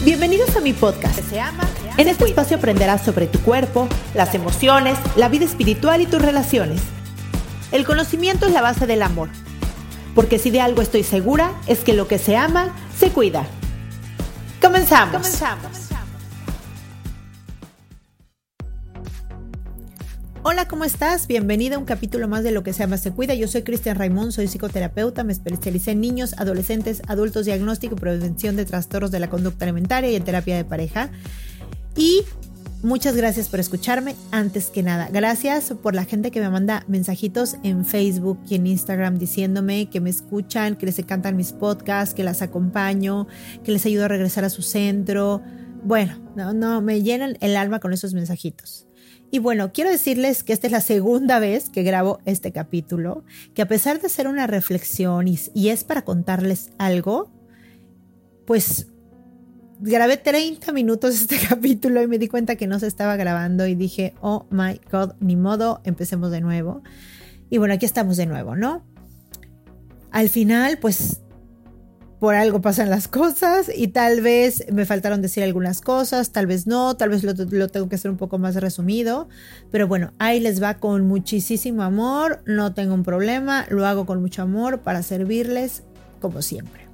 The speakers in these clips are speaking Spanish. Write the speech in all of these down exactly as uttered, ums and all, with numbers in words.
Bienvenidos a mi podcast. Se ama, se ama, en este espacio aprenderás sobre tu cuerpo, las emociones, la vida espiritual y tus relaciones. El conocimiento es la base del amor, porque si de algo estoy segura es que lo que se ama, se cuida. Comenzamos. Comenzamos. Hola, ¿cómo estás? Bienvenida a un capítulo más de Lo que se ama, se cuida. Yo soy Cristian Raimond, soy psicoterapeuta, me especialicé en niños, adolescentes, adultos, diagnóstico y prevención de trastornos de la conducta alimentaria y en terapia de pareja. Y muchas gracias por escucharme. Antes que nada, gracias por la gente que me manda mensajitos en Facebook y en Instagram diciéndome que me escuchan, que les encantan mis podcasts, que las acompaño, que les ayudo a regresar a su centro. Bueno, no, no, me llenan el alma con esos mensajitos. Y bueno, quiero decirles que esta es la segunda vez que grabo este capítulo, que a pesar de ser una reflexión y, y es para contarles algo, pues grabé treinta minutos este capítulo y me di cuenta que no se estaba grabando y dije, oh my God, ni modo, empecemos de nuevo. Y bueno, aquí estamos de nuevo, ¿no? Al final, pues por algo pasan las cosas y tal vez me faltaron decir algunas cosas, tal vez no, tal vez lo, lo tengo que hacer un poco más resumido, pero bueno, ahí les va con muchísimo amor, no tengo un problema, lo hago con mucho amor para servirles como siempre.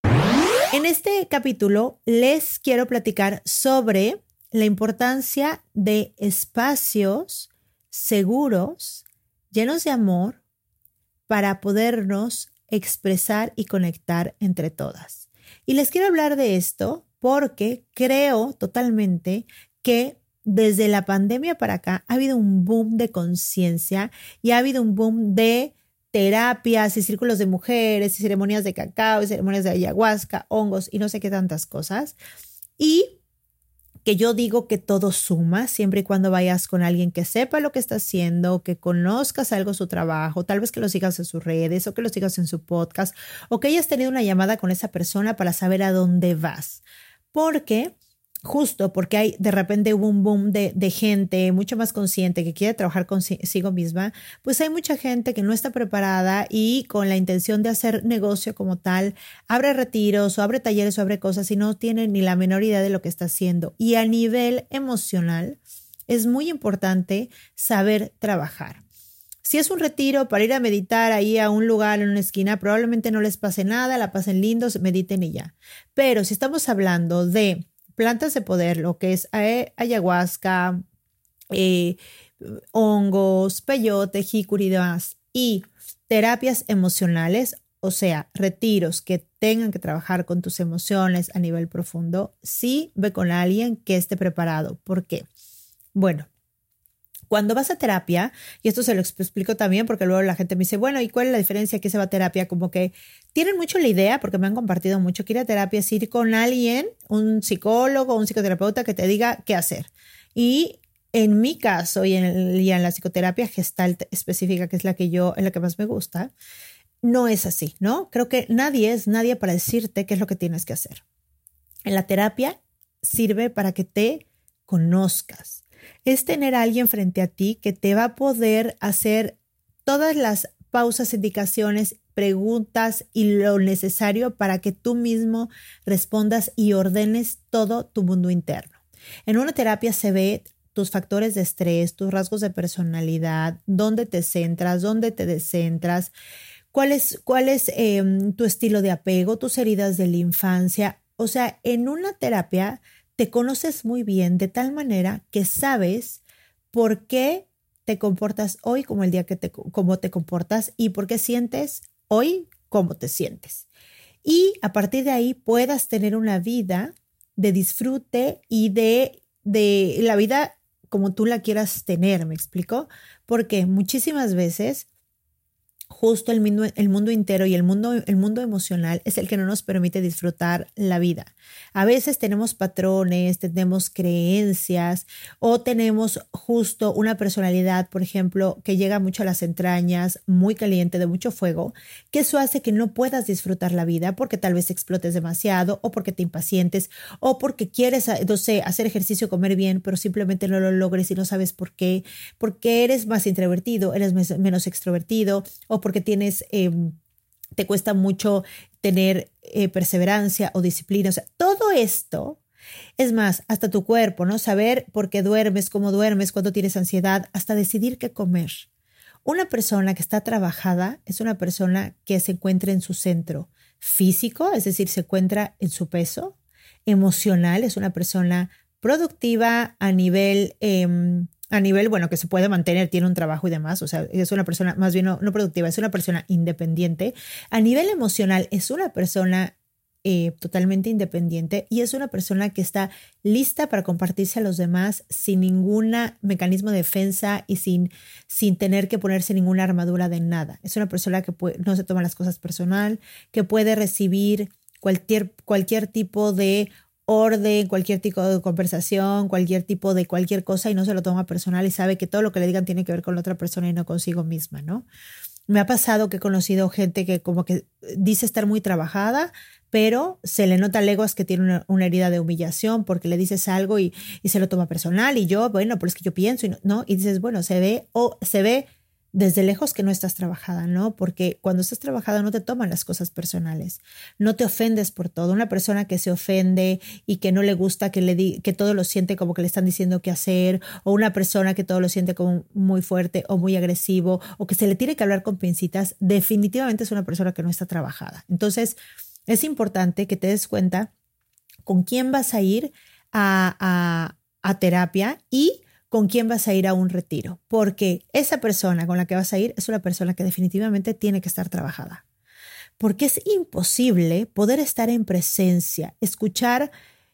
En este capítulo les quiero platicar sobre la importancia de espacios seguros, llenos de amor, para podernos expresar y conectar entre todas. Y les quiero hablar de esto porque creo totalmente que desde la pandemia para acá ha habido un boom de conciencia y ha habido un boom de terapias y círculos de mujeres y ceremonias de cacao y ceremonias de ayahuasca, hongos y no sé qué tantas cosas. Y que yo digo que todo suma siempre y cuando vayas con alguien que sepa lo que está haciendo, que conozcas algo su trabajo, tal vez que lo sigas en sus redes o que lo sigas en su podcast o que hayas tenido una llamada con esa persona para saber a dónde vas. Porque justo porque hay de repente hubo un boom de, de gente mucho más consciente que quiere trabajar consigo misma, pues hay mucha gente que no está preparada y con la intención de hacer negocio como tal, abre retiros o abre talleres o abre cosas y no tiene ni la menor idea de lo que está haciendo. Y a nivel emocional es muy importante saber trabajar. Si es un retiro para ir a meditar ahí a un lugar en una esquina, probablemente no les pase nada, la pasen lindos, mediten y ya. Pero si estamos hablando de plantas de poder, lo que es ayahuasca, eh, hongos, peyote, jicuri y demás, y terapias emocionales, o sea, retiros que tengan que trabajar con tus emociones a nivel profundo, sí ve con alguien que esté preparado. ¿Por qué? Bueno, cuando vas a terapia, y esto se lo explico también porque luego la gente me dice, bueno, ¿y cuál es la diferencia que se va a terapia? Como que tienen mucho la idea, porque me han compartido mucho, que ir a terapia es ir con alguien, un psicólogo, un psicoterapeuta que te diga qué hacer. Y en mi caso, y en, el, y en la psicoterapia gestalt específica, que es la que yo, es la que más me gusta, no es así, ¿no? Creo que nadie es nadie para decirte qué es lo que tienes que hacer. En la terapia sirve para que te conozcas. Es tener a alguien frente a ti que te va a poder hacer todas las pausas, indicaciones, preguntas y lo necesario para que tú mismo respondas y ordenes todo tu mundo interno. En una terapia se ve tus factores de estrés, tus rasgos de personalidad, dónde te centras, dónde te descentras, cuál es, cuál es eh, tu estilo de apego, tus heridas de la infancia. O sea, en una terapia te conoces muy bien de tal manera que sabes por qué te comportas hoy como el día que te, como te comportas y por qué sientes hoy como te sientes. Y a partir de ahí puedas tener una vida de disfrute y de, de la vida como tú la quieras tener, ¿me explico? Porque muchísimas veces justo el mundo, el mundo entero y el mundo, el mundo emocional es el que no nos permite disfrutar la vida. A veces tenemos patrones, tenemos creencias o tenemos justo una personalidad, por ejemplo, que llega mucho a las entrañas, muy caliente, de mucho fuego, que eso hace que no puedas disfrutar la vida porque tal vez explotes demasiado o porque te impacientes o porque quieres, no sé, hacer ejercicio, comer bien, pero simplemente no lo logres y no sabes por qué, porque eres más introvertido, eres menos extrovertido o porque tienes, eh, te cuesta mucho tener eh, perseverancia o disciplina. O sea, todo esto Es más, hasta tu cuerpo, ¿no? Saber por qué duermes, cómo duermes, cuándo tienes ansiedad, hasta decidir qué comer. Una persona que está trabajada es una persona que se encuentra en su centro físico, es decir, se encuentra en su peso. Emocional, es una persona productiva a nivel, eh, a nivel, bueno, que se puede mantener, tiene un trabajo y demás, o sea, es una persona más bien no, no productiva, es una persona independiente. A nivel emocional, es una persona eh, totalmente independiente y es una persona que está lista para compartirse a los demás sin ningún mecanismo de defensa y sin, sin tener que ponerse ninguna armadura de nada. Es una persona que puede, no se toma las cosas personal, que puede recibir cualquier, cualquier tipo de orden, cualquier tipo de conversación, cualquier tipo de cualquier cosa y no se lo toma personal y sabe que todo lo que le digan tiene que ver con la otra persona y no consigo misma, ¿no? Me ha pasado que he conocido gente que como que dice estar muy trabajada, pero se le nota a leguas que tiene una, una herida de humillación porque le dices algo y, y se lo toma personal y yo, bueno, pero es que yo pienso y no, ¿no? Y dices, bueno, se ve o se ve desde lejos que no estás trabajada, ¿no? Porque cuando estás trabajada no te toman las cosas personales, no te ofendes por todo. Una persona que se ofende y que no le gusta que le di, que todo lo siente como que le están diciendo qué hacer, o una persona que todo lo siente como muy fuerte o muy agresivo, o que se le tiene que hablar con pincitas, definitivamente es una persona que no está trabajada. Entonces, es importante que te des cuenta con quién vas a ir a, a, a terapia y con quién vas a ir a un retiro, porque esa persona con la que vas a ir es una persona que definitivamente tiene que estar trabajada, porque es imposible poder estar en presencia, escuchar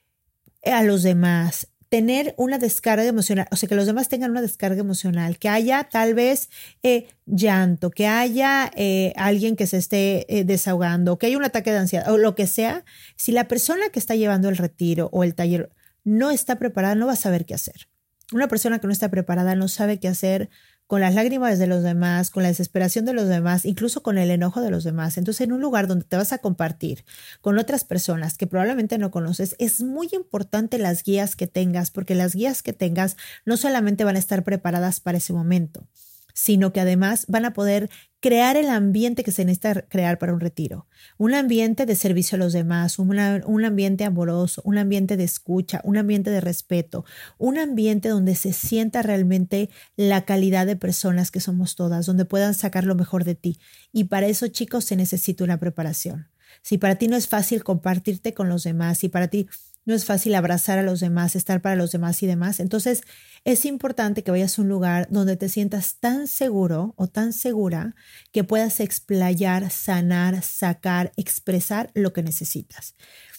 a los demás, tener una descarga emocional, o sea, que los demás tengan una descarga emocional, que haya tal vez eh, llanto, que haya eh, alguien que se esté eh, desahogando, que haya un ataque de ansiedad o lo que sea. Si la persona que está llevando el retiro o el taller no está preparada, no va a saber qué hacer. Una persona que no está preparada no sabe qué hacer con las lágrimas de los demás, con la desesperación de los demás, incluso con el enojo de los demás. Entonces, en un lugar donde te vas a compartir con otras personas que probablemente no conoces, es muy importante las guías que tengas, porque las guías que tengas no solamente van a estar preparadas para ese momento, sino que además van a poder crear el ambiente que se necesita crear para un retiro. Un ambiente de servicio a los demás, una, un ambiente amoroso, un ambiente de escucha, un ambiente de respeto, un ambiente donde se sienta realmente la calidad de personas que somos todas, donde puedan sacar lo mejor de ti. Y para eso, chicos, se necesita una preparación. Si para ti no es fácil compartirte con los demás, si para ti no es fácil abrazar a los demás, estar para los demás y demás, entonces es importante que vayas a un lugar donde te sientas tan seguro o tan segura que puedas explayar, sanar, sacar, expresar lo que necesitas.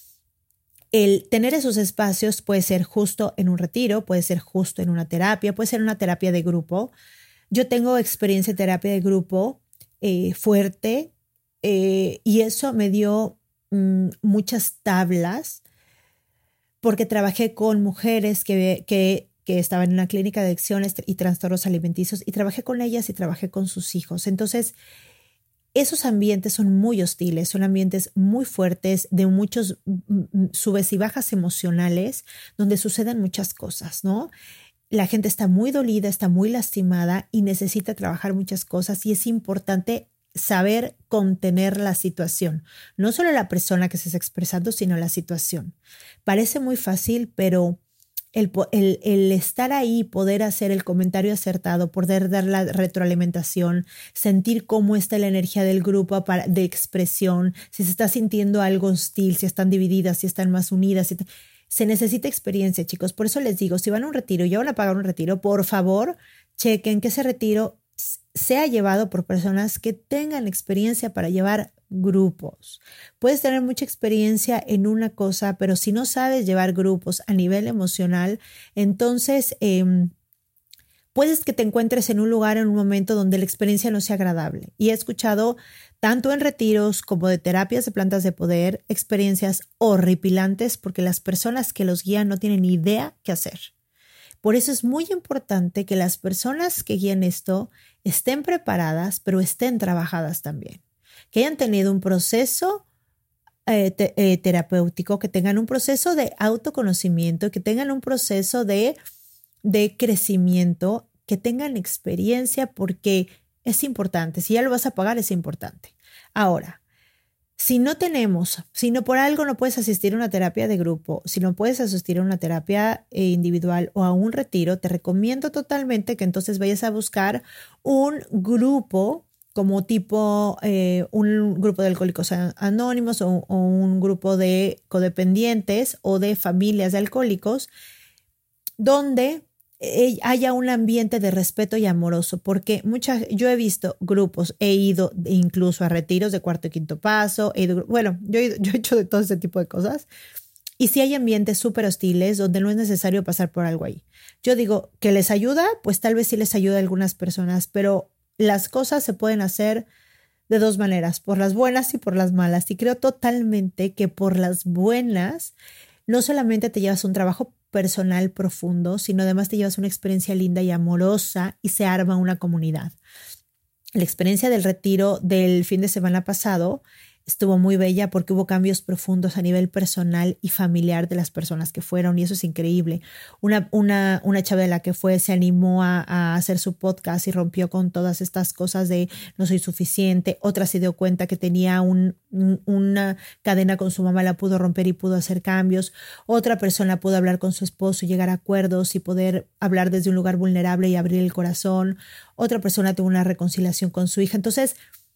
El tener esos espacios puede ser justo en un retiro, puede ser justo en una terapia, puede ser una terapia de grupo. Yo tengo experiencia en terapia de grupo eh, fuerte eh, y eso me dio mm, muchas tablas porque trabajé con mujeres que, que, que estaban en una clínica de adicciones y trastornos alimenticios y trabajé con ellas y trabajé con sus hijos. Entonces, esos ambientes son muy hostiles, son ambientes muy fuertes, de muchos subes y bajas emocionales, donde suceden muchas cosas, ¿no? La gente está muy dolida, está muy lastimada y necesita trabajar muchas cosas y es importante saber contener la situación, no solo la persona que se está expresando, sino la situación. Parece muy fácil, pero el, el, el estar ahí, poder hacer el comentario acertado, poder dar la retroalimentación, sentir cómo está la energía del grupo para, de expresión, si se está sintiendo algo hostil, si están divididas, si están más unidas. Si se necesita experiencia, chicos. Por eso les digo, si van a un retiro y ya van a pagar un retiro, por favor, chequen que ese retiro sea llevado por personas que tengan experiencia para llevar grupos. Puedes tener mucha experiencia en una cosa, pero si no sabes llevar grupos a nivel emocional, entonces eh, puedes que te encuentres en un lugar, en un momento donde la experiencia no sea agradable. Y he escuchado tanto en retiros como de terapias de plantas de poder, experiencias horripilantes porque las personas que los guían no tienen ni idea qué hacer. Por eso es muy importante que las personas que guíen esto estén preparadas, pero estén trabajadas también. Que hayan tenido un proceso eh, te, eh, terapéutico, que tengan un proceso de autoconocimiento, que tengan un proceso de, de crecimiento, que tengan experiencia porque es importante. Si ya lo vas a pagar, es importante. Ahora, Si no tenemos, si no por algo no puedes asistir a una terapia de grupo, si no puedes asistir a una terapia eh, individual o a un retiro, te recomiendo totalmente que entonces vayas a buscar un grupo como tipo eh, un grupo de alcohólicos anónimos o, o un grupo de codependientes o de familias de alcohólicos donde haya un ambiente de respeto y amoroso, porque muchas, yo he visto grupos, he ido incluso a retiros de cuarto y quinto paso, he ido, bueno, yo he, ido, yo he hecho de todo ese tipo de cosas, y sí hay ambientes súper hostiles donde no es necesario pasar por algo ahí. Yo digo, ¿que les ayuda? Pues tal vez sí les ayuda a algunas personas, pero las cosas se pueden hacer de dos maneras, por las buenas y por las malas, y creo totalmente que por las buenas no solamente te llevas un trabajo personal profundo, sino además te llevas una experiencia linda y amorosa y se arma una comunidad. La experiencia del retiro del fin de semana pasado estuvo muy bella porque hubo cambios profundos a nivel personal y familiar de las personas que fueron y eso es increíble. Una, una, una chava de la que fue se animó a, a hacer su podcast y rompió con todas estas cosas de no soy suficiente. Otra se dio cuenta que tenía un, un, una cadena con su mamá, la pudo romper y pudo hacer cambios. Otra persona pudo hablar con su esposo y llegar a acuerdos y poder hablar desde un lugar vulnerable y abrir el corazón. Otra persona tuvo una reconciliación con su hija. Entonces,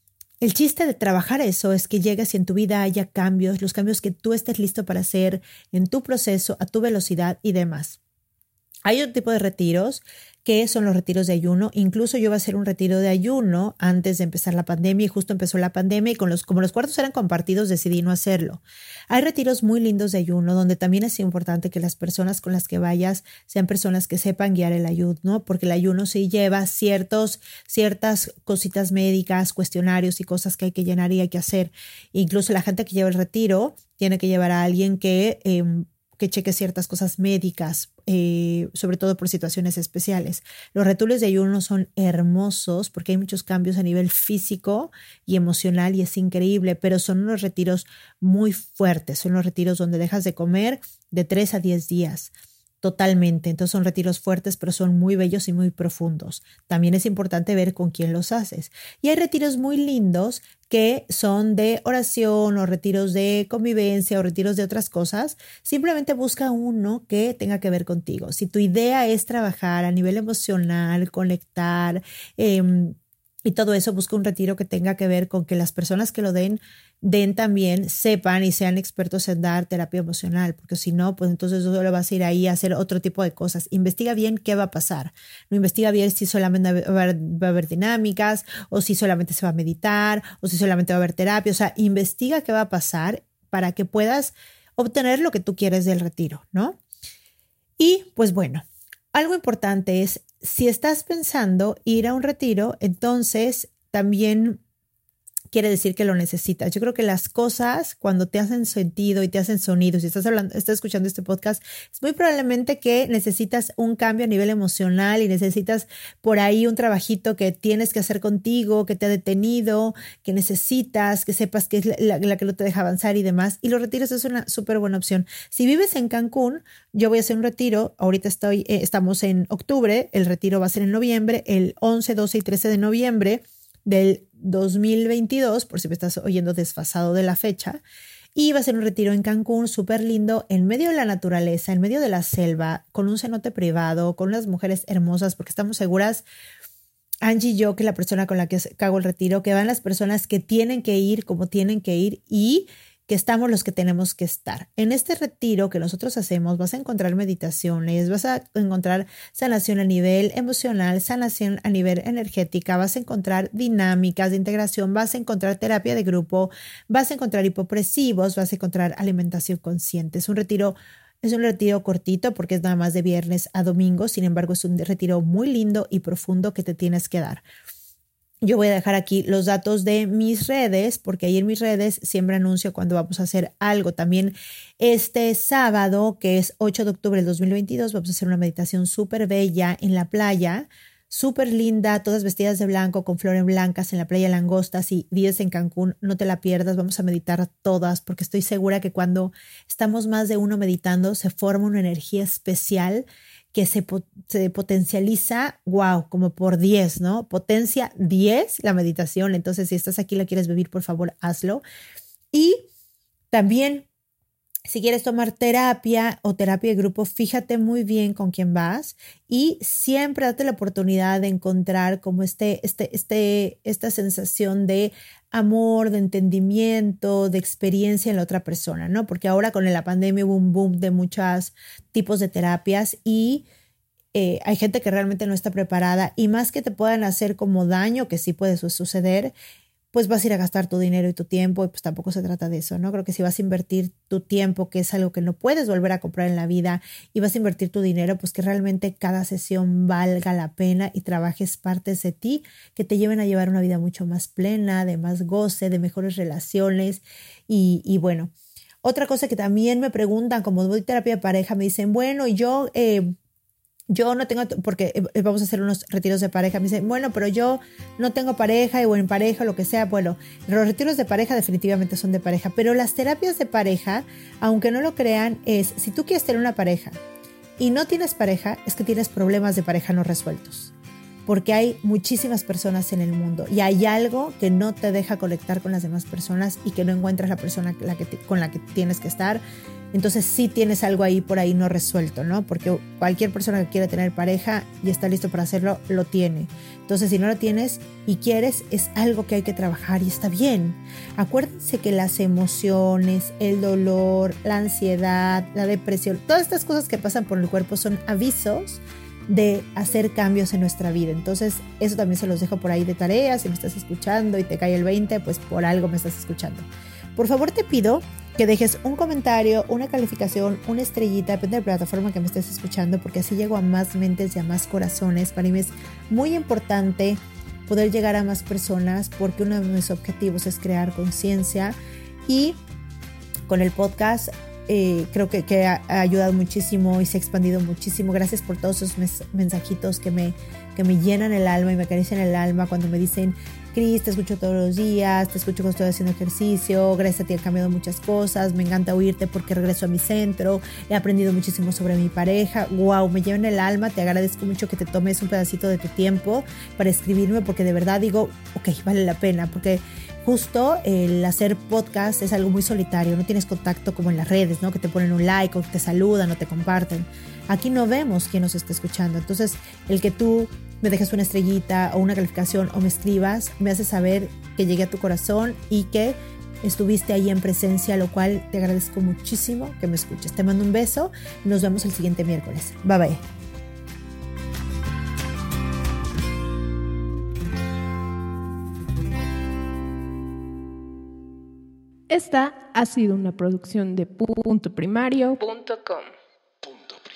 el chiste de trabajar eso es que llegues y en tu vida haya cambios, los cambios que tú estés listo para hacer en tu proceso, a tu velocidad y demás. Hay otro tipo de retiros que son los retiros de ayuno. Incluso yo iba a hacer un retiro de ayuno antes de empezar la pandemia y justo empezó la pandemia y con los, como los cuartos eran compartidos decidí no hacerlo. Hay retiros muy lindos de ayuno donde también es importante que las personas con las que vayas sean personas que sepan guiar el ayuno, ¿no? Porque el ayuno sí lleva ciertos, ciertas cositas médicas, cuestionarios y cosas que hay que llenar y hay que hacer. Incluso la gente que lleva el retiro tiene que llevar a alguien que... Eh, que cheque ciertas cosas médicas, eh, sobre todo por situaciones especiales. Los retiros de ayuno son hermosos porque hay muchos cambios a nivel físico y emocional y es increíble, pero son unos retiros muy fuertes, son los retiros donde dejas de comer de tres a diez días. Totalmente, entonces son retiros fuertes, pero son muy bellos y muy profundos. También es importante ver con quién los haces. Y hay retiros muy lindos que son de oración o retiros de convivencia o retiros de otras cosas. Simplemente busca uno que tenga que ver contigo. Si tu idea es trabajar a nivel emocional, conectar, eh, y todo eso, busca un retiro que tenga que ver con que las personas que lo den, den también, sepan y sean expertos en dar terapia emocional, porque si no, pues entonces solo vas a ir ahí a hacer otro tipo de cosas. Investiga bien qué va a pasar. No investiga bien si solamente va a haber, va a haber dinámicas o si solamente se va a meditar o si solamente va a haber terapia. O sea, investiga qué va a pasar para que puedas obtener lo que tú quieres del retiro, ¿no? Y pues bueno, algo importante es, si estás pensando ir a un retiro, entonces también quiere decir que lo necesitas. Yo creo que las cosas cuando te hacen sentido y te hacen sonido, si estás hablando, estás escuchando este podcast, es muy probablemente que necesitas un cambio a nivel emocional y necesitas por ahí un trabajito que tienes que hacer contigo, que te ha detenido, que necesitas, que sepas que es la, la que no te deja avanzar y demás. Y los retiros es una súper buena opción. Si vives en Cancún, yo voy a hacer un retiro. Ahorita estoy, eh, estamos en octubre, el retiro va a ser en noviembre, el once, doce y trece de noviembre del dos mil veintidós, por si me estás oyendo desfasado de la fecha, y va a ser un retiro en Cancún súper lindo, en medio de la naturaleza, en medio de la selva, con un cenote privado, con unas mujeres hermosas, porque estamos seguras, Angie y yo, que la persona con la que hago el retiro, que van las personas que tienen que ir como tienen que ir y que estamos los que tenemos que estar. En este retiro que nosotros hacemos vas a encontrar meditaciones, vas a encontrar sanación a nivel emocional, sanación a nivel energética, vas a encontrar dinámicas de integración, vas a encontrar terapia de grupo, vas a encontrar hipopresivos, vas a encontrar alimentación consciente. Es un retiro, es un retiro cortito porque es nada más de viernes a domingo, sin embargo es un retiro muy lindo y profundo que te tienes que dar. Yo voy a dejar aquí los datos de mis redes, porque ahí en mis redes siempre anuncio cuando vamos a hacer algo. También este sábado, que es ocho de octubre del dos mil veintidós, vamos a hacer una meditación súper bella en la playa, súper linda, todas vestidas de blanco, con flores blancas en la playa Langosta. Si vives en Cancún, no te la pierdas, vamos a meditar todas, porque estoy segura que cuando estamos más de uno meditando, se forma una energía especial que se, se potencializa, wow, como por diez, ¿no? Potencia diez la meditación. Entonces, si estás aquí y la quieres vivir, por favor, hazlo. Y también, si quieres tomar terapia o terapia de grupo, fíjate muy bien con quién vas y siempre date la oportunidad de encontrar como este, este, este, esta sensación de amor, de entendimiento, de experiencia en la otra persona, ¿no? Porque ahora con la pandemia hubo un boom de muchos tipos de terapias y eh, hay gente que realmente no está preparada y más que te puedan hacer como daño, que sí puede suceder, pues vas a ir a gastar tu dinero y tu tiempo y pues tampoco se trata de eso, ¿no? Creo que si vas a invertir tu tiempo, que es algo que no puedes volver a comprar en la vida, y vas a invertir tu dinero, pues que realmente cada sesión valga la pena y trabajes partes de ti que te lleven a llevar una vida mucho más plena, de más goce, de mejores relaciones y, y bueno. Otra cosa que también me preguntan, como doy terapia de pareja, me dicen, bueno, yo... Eh, Yo no tengo, porque vamos a hacer unos retiros de pareja. Me dicen, bueno, pero yo no tengo pareja o en pareja, lo que sea. Bueno, los retiros de pareja definitivamente son de pareja, pero las terapias de pareja, aunque no lo crean, es si tú quieres tener una pareja y no tienes pareja, es que tienes problemas de pareja no resueltos. Porque hay muchísimas personas en el mundo y hay algo que no te deja conectar con las demás personas y que no encuentras la persona la que te, con la que tienes que estar. Entonces sí tienes algo ahí por ahí no resuelto, ¿no? Porque cualquier persona que quiera tener pareja y está listo para hacerlo, lo tiene. Entonces si no lo tienes y quieres, es algo que hay que trabajar y está bien. Acuérdense que las emociones, el dolor, la ansiedad, la depresión, todas estas cosas que pasan por el cuerpo son avisos de hacer cambios en nuestra vida. Entonces eso también se los dejo por ahí de tarea. Si me estás escuchando y te cae el veinte, pues por algo me estás escuchando. Por favor te pido que dejes un comentario, una calificación, una estrellita, depende de la plataforma que me estés escuchando, porque así llego a más mentes y a más corazones. Para mí es muy importante poder llegar a más personas porque uno de mis objetivos es crear conciencia y con el podcast Eh, creo que, que ha, ha ayudado muchísimo y se ha expandido muchísimo. Gracias por todos esos mes, mensajitos que me, que me llenan el alma y me acarician el alma cuando me dicen, Cris, te escucho todos los días, te escucho cuando estoy haciendo ejercicio, gracias a ti han cambiado muchas cosas, me encanta oírte porque regreso a mi centro, he aprendido muchísimo sobre mi pareja. Wow, me llevan el alma, te agradezco mucho que te tomes un pedacito de tu tiempo para escribirme porque de verdad digo, ok, vale la pena, porque justo el hacer podcast es algo muy solitario, no tienes contacto como en las redes, ¿no? Que te ponen un like o te saludan o te comparten. Aquí no vemos quién nos está escuchando, entonces el que tú me dejes una estrellita o una calificación o me escribas me hace saber que llegué a tu corazón y que estuviste ahí en presencia, lo cual te agradezco muchísimo que me escuches. Te mando un beso y nos vemos el siguiente miércoles. Bye bye. Esta ha sido una producción de punto primario punto com.